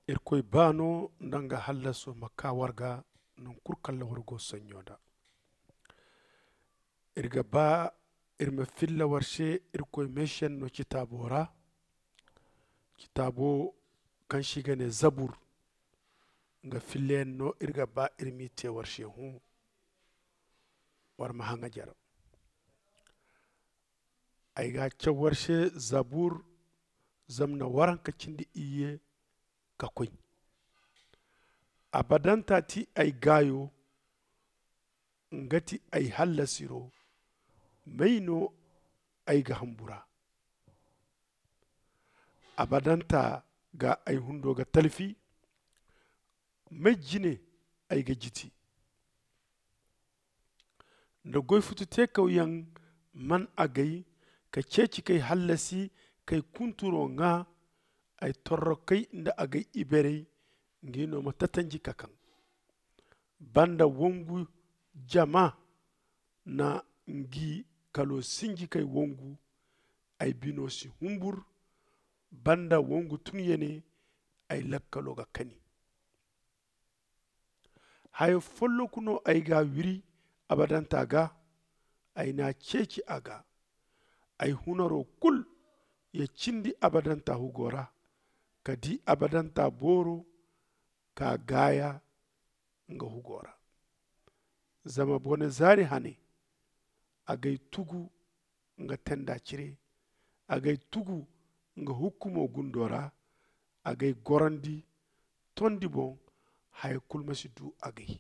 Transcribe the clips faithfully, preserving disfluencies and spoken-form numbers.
irkoy bano ndanga hallaso makka warga non kurkalla wargo sanyoda irga ba irma filla warshe irkoy meshen no kitabora kitabo kan shigane zabur nga fille no irga ba irmi te warshe hu war mahanga jar ay ga ce warshe zabur zamna waran ka cindi iye ka koy abadanta ti ay gayo ngati ay hallasiro maino ay ga hambura abadanta ga ay hundo ga talfi majjine ay ga jiti da goy futu te kauyan man agay ka ceci kai hallasi kai kunturo nga ay torro kai inda agay iberey ngino matatanji kakan banda wongu jama na ngi kalo sinji kai wongu ay binosi humbur banda wongu tunyene ay lakkalo ga kani hayo follo kuno ay ga wiri abadanta ga ay na ceci aga ay hunaro kul ya cindi abadanta hugora kadi abadanta boro ka gaya nga hugora zama bone zari hane agay tugu nga tenda cire agay tugu nga hukumo gundora agay gorandi tondi bon hay kulmasi du agay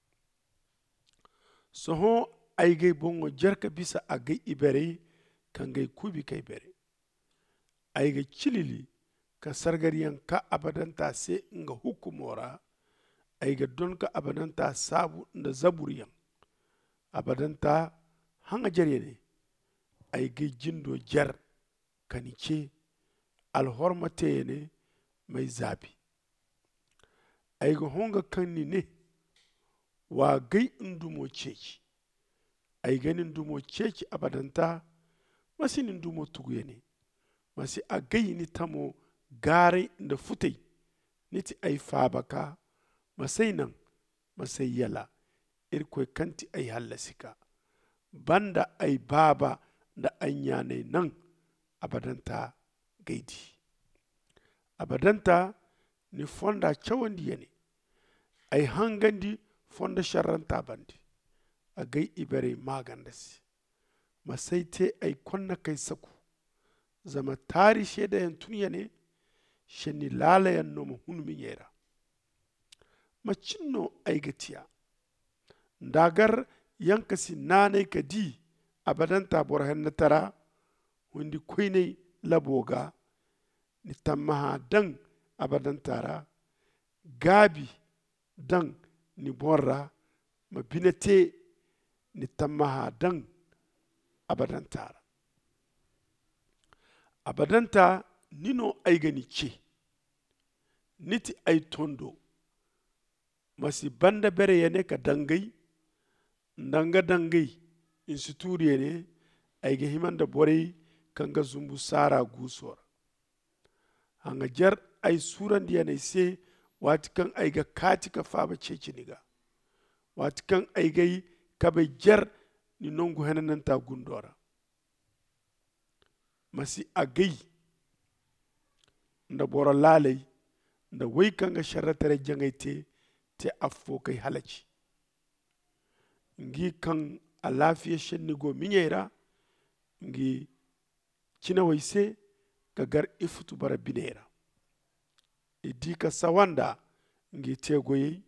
soho ay gay bongo jerka bisa agay ibere kangay kubi kay bere ay ga cilili ka sargariyan ka abadanta se nga hukumora ay ga don ka abadanta sabu nda zaburiyan abadanta hanga jarene ay ga jindo jar kanice alhormate ne mai zabi ay ga honga kanni ne wa gai ndumo ceci ay gani ndumo ceci abadanta masi ni ndumo tuguye ne masi a gai ni tamo gare da futai niti ay fabaka masai nan masai yala irkoy kanti ay hallasika banda ay baba da anyane nan abadanta gaidi abadanta ni fonda cawandi yene ay hangandi fonda sharranta bandi a gai ibere magandasi masai te ay konna kai saku zama tari sheda yan tuniya ne shenni lala yan no hunmi yera macinno ay gatiya ndagar yankasi nanai ka di abadanta borhan na tara hundi koine laboga ni tammaha dan abadantara gabi dan ni borra mabinate ni tammaha dan abadantara abadanta nino ay gani ce niti ay tondo masi banda bere yene ka dangai ndanga dangai insituri yene ay ga himanda borey kanga zumbu sara gusora hanga jar ay surandi yene se wati kan ay ga kati ka faba ceciniga wati kan ay gay kabe jar ni nongu henananta gundora masi agay nda boro lalay nda way kanga sharratare jangayte te affo kay halaci ngi kan a lafiya shenni go miñeyra ngi cina way se ga gar ifutu bara bineyra idi ka sawanda ngi tegoyey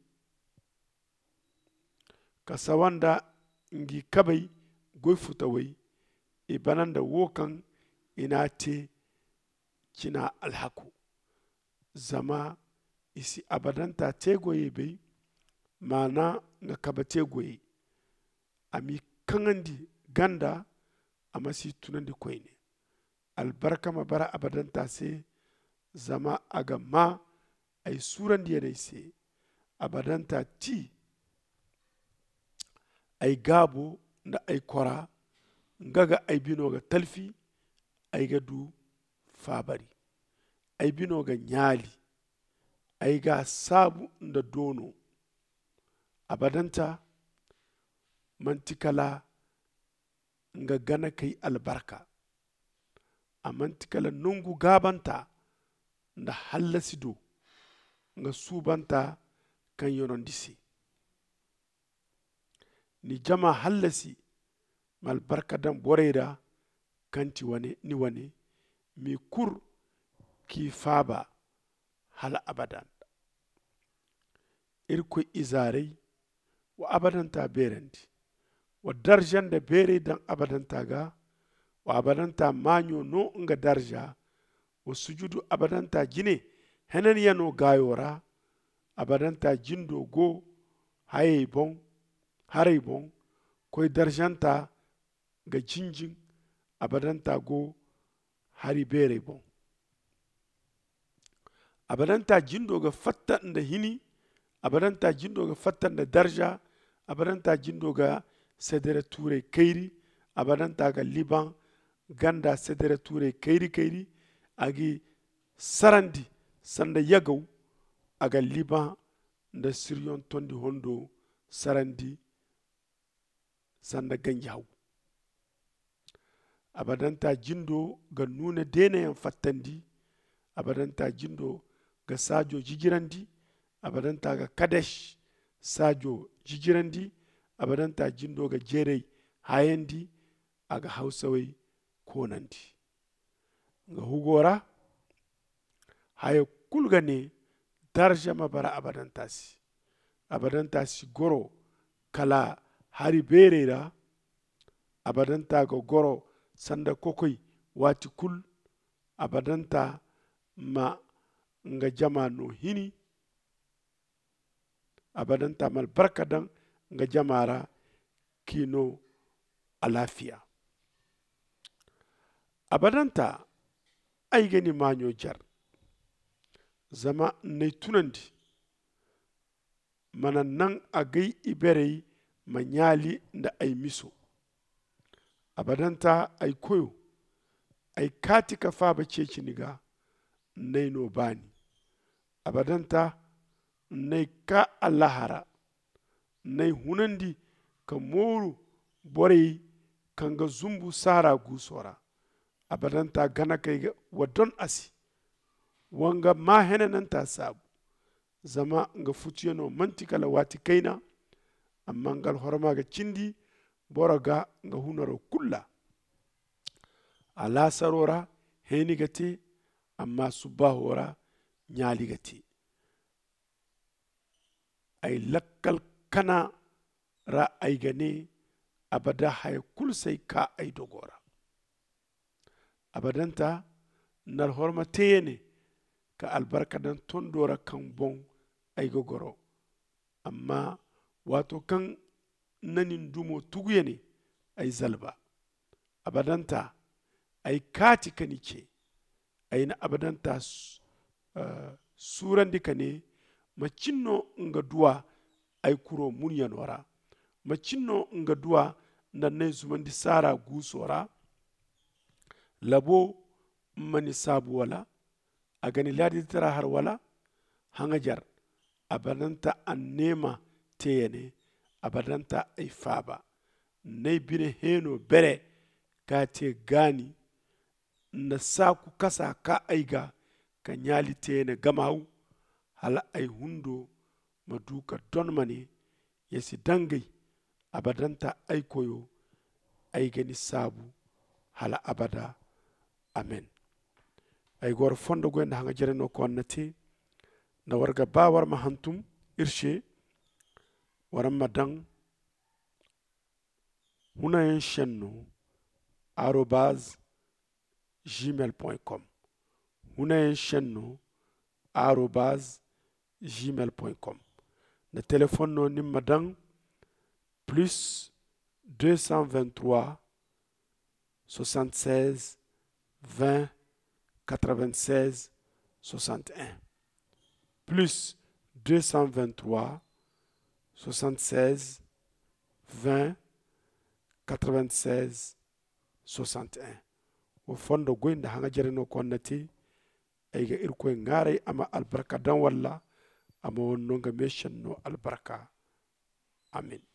ka sawanda ngi kabay goy futa way i bananda wo kan ina te cina alhaku zama isi abadanta tegoye bai mana nga kaba tegoye ami kangandi ganda amasi tunandi koyne albarka ma bara abadanta se zama aga ma ay surandi yene se abadanta ti ay gabo nda ay kora ngaga ay binoga talfi ay ga du fabari ay binoga nyali aiga sabu nda dono abadanta mantikala nga gana kai albarka a mantikala nungu gabanta nda hallasido nga subanta kan yonondisi ni jama hallasi mal barka dan boreida kanti wane ni wane mi kur ki faba hala abadan irko izarei wa abadanta berendi wa darjan da bere dan abadanta ga wa abadanta manyo no nga darja wa sujudu abadanta jine henen yano gayora abadanta jindo go haye bon haray bon koy darjanta ga jinjin abadanta go hari bere bon abadanta jindo ga fatta nda hini abadanta jindo ga fatta nda darja abadanta jindo ga sedere ture kairi abadanta ga liban ganda sedere ture kairi kairi agi sarandi sanda yagaw aga liban nda siryon tondi hondo sarandi sanda ganjaw abadanta jindo ga nuna denayan fattandi abadanta jindo ga sajo jijirandi abadanta ga kadesh sajo jijirandi abadanta jindo ga jerei hayandi aga hausawai konandi ga hugora haya kulgane darja mabara abadantasi abadantasi goro kala hari berera abadanta ga goro sanda kokoi wati kul abadanta ma nga jama no hini abadanta mal barkadan nga jamara kino alafiya abadanta ay gani manyo jar zama nay tunandi mana nan agay iberey manyali nda ay miso abadanta ay koyo ay kati ka faba ceciniga nay no bani abadanta nay ka allahara nay hunandi ka moru borey kanga zumbu sara gusora abadanta gana kai wadon asi wanga ma henenanta sabu zama nga futiyano mantikala wati kaina amma ngal hormaga cindi boraga nga hunaro kulla ala sarora henigate amma subahora nyaligate ay lakkal kana ra ay gane abada hay kul sai ka ay dogora abadanta nar horma teyene ka albarka dan tondora kan bon ay gogoro amma wato kan nanin dumo tuguyene ay zalba abadanta ay kati kanice ay na abadanta uh, surandi kane macinno nga duwa ay kuro munyanora macinno nga duwa nanne zumandi sara gusora labo mani sabu wala agani ladi tara har wala hangajar abadanta annema teyene abadanta ay faba nay bine heno bere kate gani na saku kasa ka aiga ka nyali teyene gamaw hala ay hundo maduka don mane yesi dangay abadanta ay koyo ay gani sabu hala abada amen ay gor fondo goynda hanga jareno ko annati na warga ba war ma hantum irshe waram madang huna yen shenno arobase gmail point com huna yen shenno arobase gmail point com na téléphone no nim madang plus deux cent vingt-trois soixante-seize vingt quatre-vingt-seize soixante et un plus deux cent vingt-trois soixante-seize vingt quatre-vingt-seize soixante et un wo fondo goynda hanga jareno ko nati ayga irkoy ngare ama albarka dan walla ama wonno ga me shanno albarka amin.